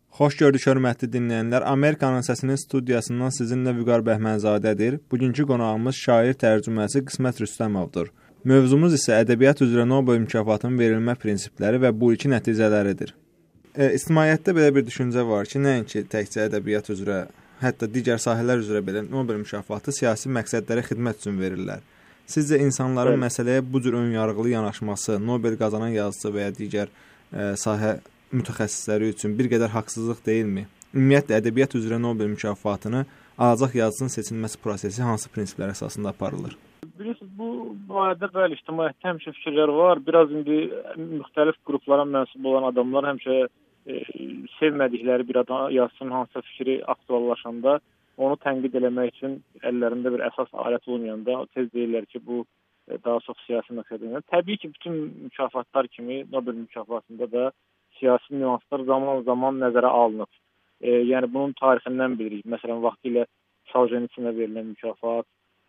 Xoş gördük, hörmətli dinləyənlər. Amerikanın Səsinin studiyasından sizinlə Vüqar Bəhmənzadədir. Bugünkü qonağımız şair tərcüməçi Qismət Rüstəmovdur. Mövzumuz isə ədəbiyyat üzrə Nobel mükafatının verilmə prinsipləri və bu ilki nəticələridir. İctimaiyyətdə belə bir düşüncə var ki, nəinki təkcə ədəbiyyat üzrə, hətta digər sahələr üzrə belə Nobel mükafatı siyasi məqsədlərə xidmət üçün verirlər. Sizcə insanların məsələyə bu cür önyarğılı yanaşması Nobel qazanan yazıçı və ya digər sahə mütəxəssisləri üçün bir qədər haqsızlıq deyilmi? Ümumiyyətlə, ədəbiyyat üzrə Nobel mükafatını alacaq yazıçının seçilməsi prosesi hansı prinsiplər əsasında aparılır? Bilirsiniz, bu barədə bəli, ictimaiyyətdə həmişə fikirlər var. Biraz indi müxtəlif qruplara mənsub olan adamlar həmişə sevmədikləri bir yazıçının hansısa fikri aktuallaşanda onu tənqid eləmək üçün əllərində bir əsas alət olmayanda tez deyirlər ki, bu daha çox siyasi məqsədlə. Təbii ki, bütün mükafatlar kimi Nobel mükafatında da siyasi nüanslar zaman-zaman nəzərə alınıb. Yəni, bunun tarixindən bilirik. Məsələn, vaxtilə Solzhenitsynə verilən mükafat,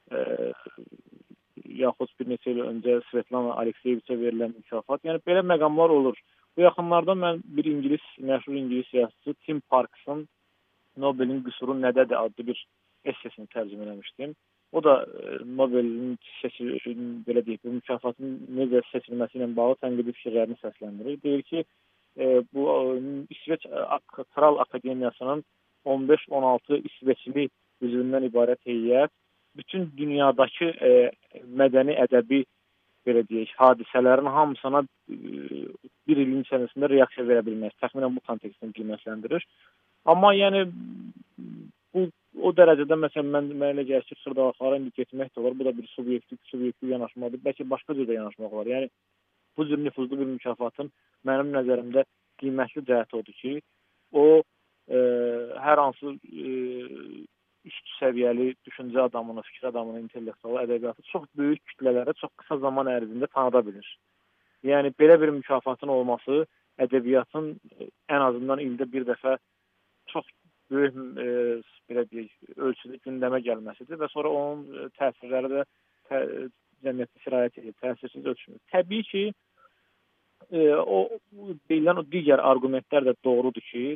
yaxud bir neçə il öncə Svetlana Alekseyeviçə verilən mükafat. Yəni, belə məqamlar olur. Bu yaxınlarda mən bir məşhur İngilis yazıçı Tim Parks'ın Nobelin qüsuru nədədir adlı bir essesini tərcümə eləmişdim. O da Nobelin belə deyək, bu mükafatın necə seçilməsi ilə bağlı tənqidi fikirlərini səsləndirir. Deyir ki, bu İsveç Kral Akademiyasının 15-16 İsveçli üzvündən ibarət heyət bütün dünyadakı mədəni ədəbi belə deyək, hadisələrin hamısına bir ilin içərisində reaksiya verə bilmək. Təxminən bu kontekstini qiymətləndirir. Amma yəni bu o dərəcədə məsələn mənə elə gəlir ki, xırdalaqlara indi getmək də olar. Bu da bir subyektiv yanaşmadır. Bəlkə başqa cür də yanaşmaq olar. Yəni bu cür nüfuzlu bir mükafatın mənim nəzərimdə qiymətli cəhəti odur ki, o hər hansı üst səviyyəli düşüncə adamını, fikir adamını, intellektual ədəbiyyatı çox böyük kütlələrə çox qısa zaman ərzində tanıda bilir. Yəni belə bir mükafatın olması ədəbiyyatın ən azından ildə bir dəfə çox böyük belə deyək, ölçüdə gündəmə gəlməsidir və sonra onun təsirləri də cəmiyyətdə sirayət edir, təsirsiz ölçülmür. Təbii ki, o deyilən o digər arqumentlər də doğrudur ki,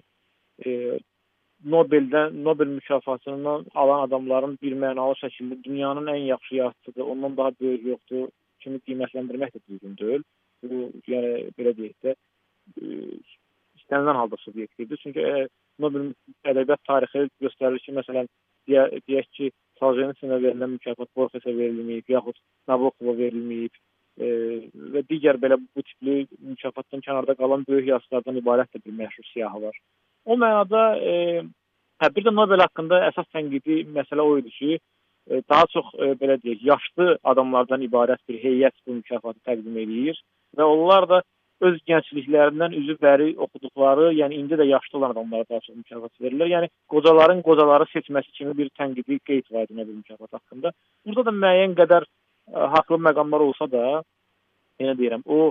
Nobel mükafatını alan adamların bir mənalı şəkildə dünyanın ən yaxşı yazıçıdır, ondan daha böyük yoxdur kimi qiymətləndirmək də düzgün deyil. Bu, yəni belə deyək də, istənilən halda subyektivdir. Çünki Nobel ədəbiyyat tarixi göstərir ki, məsələn, deyək ki, Solzhenitsynə verilən mükafat Borxesə verilməyib, yaxud Nabokova verilməyib və digər belə bu tipli mükafatdan kənarda qalan böyük yazıçılardan ibarət də bir məşhur siyahı var. O mənada bir də Nobel haqqında əsas tənqidi məsələ o idi ki, daha çox belə deyək, yaşlı adamlardan ibarət bir heyət bu mükafatı təqdim edir və onlar da öz gəncliklərindən üzü bəri oxuduqları, yəni indi də yaşlı olan adamlara daha çox mükafat verirlər. Yəni qocaları seçməsi kimi bir tənqidi qeyd var idi Nobel mükafatı haqqında. Burada da müəyyən qədər haqlı məqamlar olsa da, yenə deyirəm, o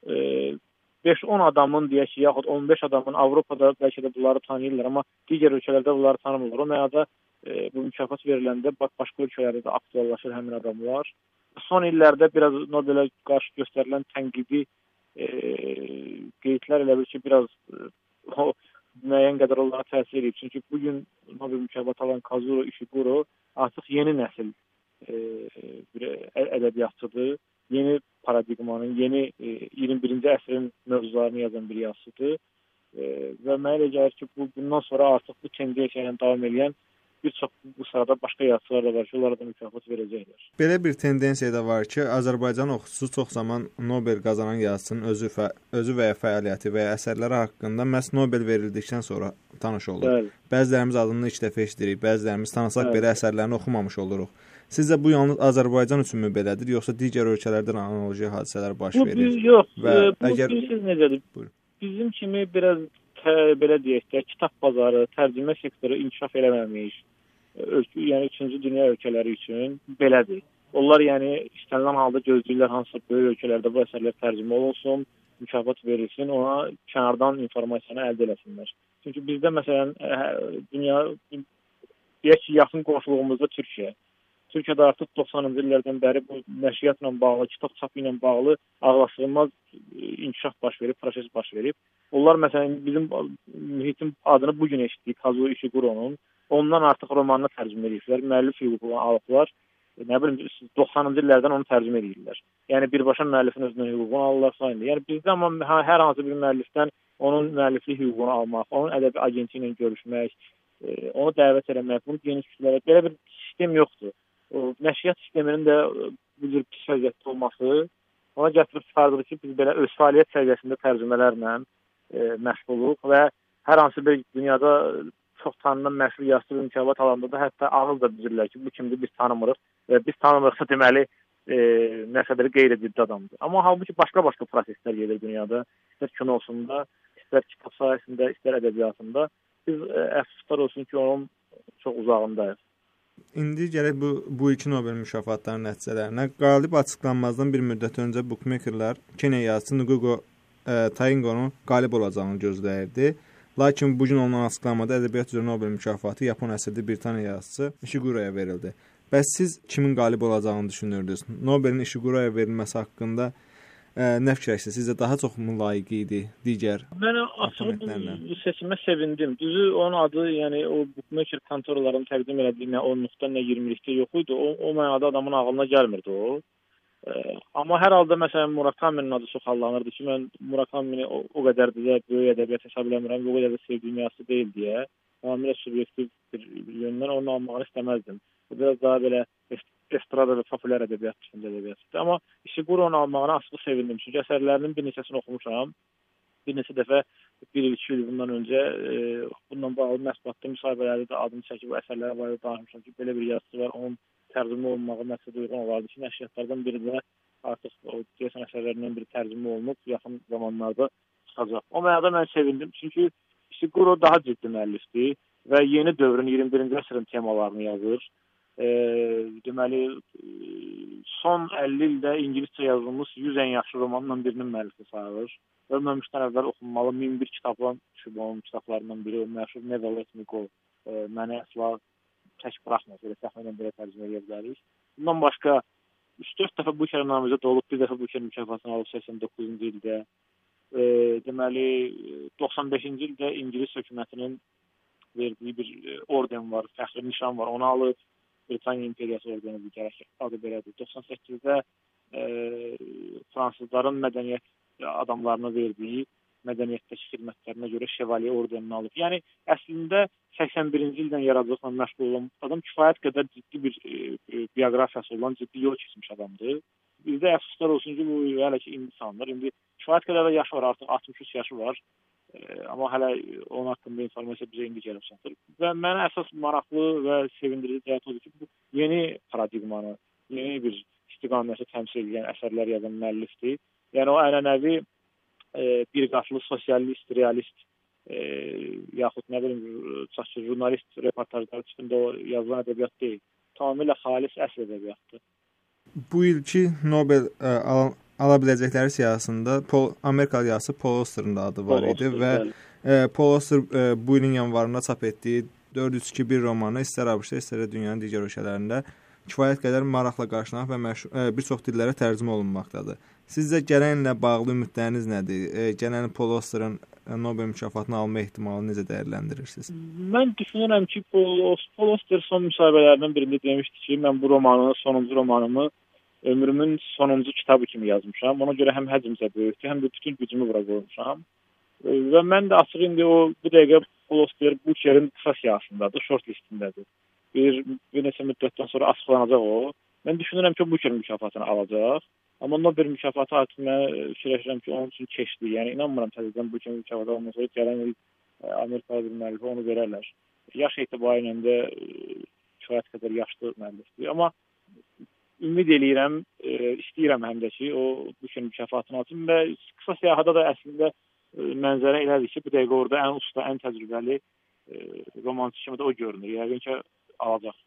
5-10 adamın deyək ki, yaxud 15 adamın Avropada bəlkə də bunları tanıyırlar, amma digər ölkələrdə bunları tanımırlar. O mənada bu mükafat veriləndə başqa ölkələrdə də aktuallaşır həmin adamlar. Son illərdə biraz Nobelə qarşı göstərilən tənqidi qeydlər elə bir ki, biraz müəyyən qədər onlara təsir edir. Çünki bugün Nobel mükafatı alan Kazuo Ishiguro artıq yeni nəsil ədəbiyyatçıdır. Yeni paradigmanın, yeni 21-ci əsrin mövzularını yazan bir yazıçıdır. Və mənə elə gəlir ki, bundan sonra artıq bu tendensiya ilə davam edən bir çox bu sırada başqa yazıçılar da var ki, onlara da mükafat verəcəklər. Belə bir tendensiya da var ki, Azərbaycan oxucusu çox zaman Nobel qazanan yazıçının özü və ya fəaliyyəti və ya əsərləri haqqında məhz Nobel verildikdən sonra tanış olur. Bəli. Bəzilərimiz adını ilk dəfə eşidirik, bəzilərimiz tanısaq belə əsərlərini oxumamış oluruq. Sizcə bu yalnız Azərbaycan üçünmü belədir, yoxsa digər ölkələrdən analoji hadisələr baş verir? Yox, bu bilirsiniz necədir? Buyurun. Bizim kimi biraz belə deyək də, kitab bazarı, tərcümə sektoru inkişaf eləməmiş, yəni 3-cü dünya ölkələri üçün belədir. Onlar yəni istənilən halda gözləyirlər hansısa böyük ölkələrdə bu əsərlər tərcümə olunsun, mükafat verilsin, ona kənardan informasiyanı əldə eləsinlər. Çünki bizdə məsələn dünya deyək ki, yaxın qonşuluğumuzda Türkiyə. Türkiyədə artıq 90-cı illərdən bəri bu nəşriyyatla bağlı, kitab çapı ilə bağlı ağlasığmaz inkişaf baş verib, proses baş verib. Onlar məsələn bizim mühitin adını bu gün eşitdik, Kazuo Ishiguro'nun. Ondan artıq romanını tərcümə ediblər, müəllif hüququnu alıblar. Nə bilim 90-cı illərdən onu tərcümə edirlər. Yəni birbaşa müəllifin özünün hüququnu alırlar sayında. Yəni bizdə amma hər hansı bir müəllifdən onun müəlliflik hüququnu almaq, onun ədəbi agenti ilə görüşmək, onu dəvət etmək, bunu geniş kütlələrə belə bir sistem yoxdur. Nəşriyyat sisteminin də bu cür pis vəziyyətdə olması ona gətirib çıxardır ki, biz belə öz fəaliyyət səviyyəsində tərcümələrlə məşğuluq və hər hansı bir dünyada çox tanınan məşhur yazıçı mükafat alanda da hətta ağız da düzürlər ki, bu kimdir, biz tanımırıq və biz tanımırıqsa deməli nəsə belə qeyri-ciddi adamdır. Amma halbuki başqa-başqa proseslər gedir dünyada, istər kinosunda, istər kitab sahəsində, istər ədəbiyyatında. Biz əfsuslar olsun ki, onun çox uzağındayıq. İndi gələk bu iki Nobel mükafatlarının nəticələrinə. Qalib açıqlanmazdan bir müddət öncə bookmakerlər Kenya yazıçısı Ngugi Taingonun qalib olacağını gözləyirdi. Lakin bugün olunan açıqlamada ədəbiyyat üzrə Nobel mükafatı Yapon əsilli Britaniya yazıçısı Ishiguro'ya verildi. Bəs siz kimin qalib olacağını düşünürdünüz? Nobelin Ishiguro'ya verilməsi haqqında nə fikirləşirsiniz? Sizcə daha çox mu layiq idi digər? Mən açığı bu seçimə sevindim. Düzü onun adı, yəni o bookmaker kontorlarının təqdim elədiyi nə 10-luqda, nə 20-likdə yox idi. O mənada adamın ağlına gəlmirdi o. Amma hər halda məsələn Murakaminin adı çox hallanırdı ki, mən Murakamini o qədər də böyük ədəbiyyat hesab eləmirəm, o qədər də sevdiyim yazıçı deyil deyə. Tamamilə subyektiv bir yöndən onu almağını istəməzdim. Bu biraz daha belə estrada və populyar ədəbiyyat üçün ədəbiyyatdır. Amma Ishiguro'nun almağına açıq sevindim. Çünki əsərlərinin bir neçəsini oxumuşam. Bir neçə dəfə, bir il, 2 il bundan öncə bundan bağlı mətbuatda müsahibələrdə də adını çəkib bu əsərlərə barədə danışmışam ki, belə bir yazıçı var, onun tərcümə olunmağı məqsəd uyğun olardı ki, nəşriyyatlardan biri də artıq o deyəsən əsərlərindən biri tərcümə olunub, yaxın zamanlarda çıxacaq. O mənada mən sevindim, çünki Ishiguro daha ciddi müəllifdir və yeni dövrün 21-ci əsrin temalarını yazır. Deməli, son 50 ildə ingiliscə yazılmış 100 ən yaxşı romanından birinin müəllifi sayılır. Ölməmişdən əvvəl oxunmalı 1001 kitabla düşüb onun kitablarından biri, o məşhur Never Let Me Go. Məni əsla tək buraxmaz, elə təxminən belə tərcümə edə bilərik. Bundan başqa 3-4 dəfə Booker namizəd olub, bir dəfə Booker mükafatını alıb 89-cu ildə. Deməli, 95-ci ildə İngilis hökumətinin verdiyi bir orden var, fəxri nişan var, onu alıb. Britaniya İmperiyası ordeni bir gərək adı belədir. 98-də fransızların mədəniyyət adamlarına verdiyi mədəniyyətdəki xidmətlərinə görə şevalye ordenini alıb. Yəni, əslində 81-ci ildən yaradıcılıqla məşğul olan adam kifayət qədər ciddi bir bioqrafiyası olan, ciddi yol keçmiş adamdır. Bizdə əfsuslar olsun ki, bu hələ ki indi sanılır. İndi kifayət qədər də yaşı var, artıq 63 yaşı var. Amma hələ onun haqqında informasiya bizə indi gəlib çatır. Və mənə əsas maraqlı və sevindirici cəhət odur ki, bu yeni paradigmanı, yeni bir istiqaməti təmsil edən əsərlər yazan müəllifdir. Yəni o ənənəvi bir qatlı sosialist, realist yaxud nə bilim jurnalist reportajları tipində o yazılan ədəbiyyat deyil. Tamamilə xalis əsl ədəbiyyatdır. Bu ilki Nobel ala biləcəkləri siyahısında Amerikalı yazıçı Paul Auster'ın da adı var idi və Paul Auster bu ilin yanvarında çap etdiyi 402 romanı istər ABŞ-da, istər dünyanın digər ölkələrində kifayət qədər maraqla qarşılanıb və bir çox dillərə tərcümə olunmaqdadır. Sizcə gələnlə bağlı ümidləriniz nədir? Gələn Paul Auster'ın Nobel mükafatını alma ehtimalını necə dəyərləndirirsiniz? Mən düşünürəm ki, Paul Auster son müsahibələrdən birində demişdi ki, mən bu romanı, sonuncu romanımı ömrümün sonuncu kitabı kimi yazmışam. Ona görə həm həcmcə böyükdür, həm də bütün gücümü bura qoymuşam. Və mən də açıq indi bu dəqiqə Paul Auster Booker'in qısa siyahısındadır, short listindədir. Bir neçə müddətdən sonra açıqlanacaq o. Mən düşünürəm ki, Booker mükafatını alacaq. Amma Nobel mükafatı artıq mən fikirləşirəm ki, onun üçün keçdi. Yəni, inanmıram təzədən Booker mükafatı alınca sonra gələn il Amerikalı bir müəllifə onu verərlər. Yaş etibarı də kifayət qədər yaşlı müəllifdir. Amma ümid eləyirəm, istəyirəm həm də ki, o Booker mükafatını alsın və qısa siyahıda da əslində mənzərə elədir ki, bu dəqiqə orada ən usta, ən təcrübəli romançı kimi də o görünür. Yəqin ki, alacaq.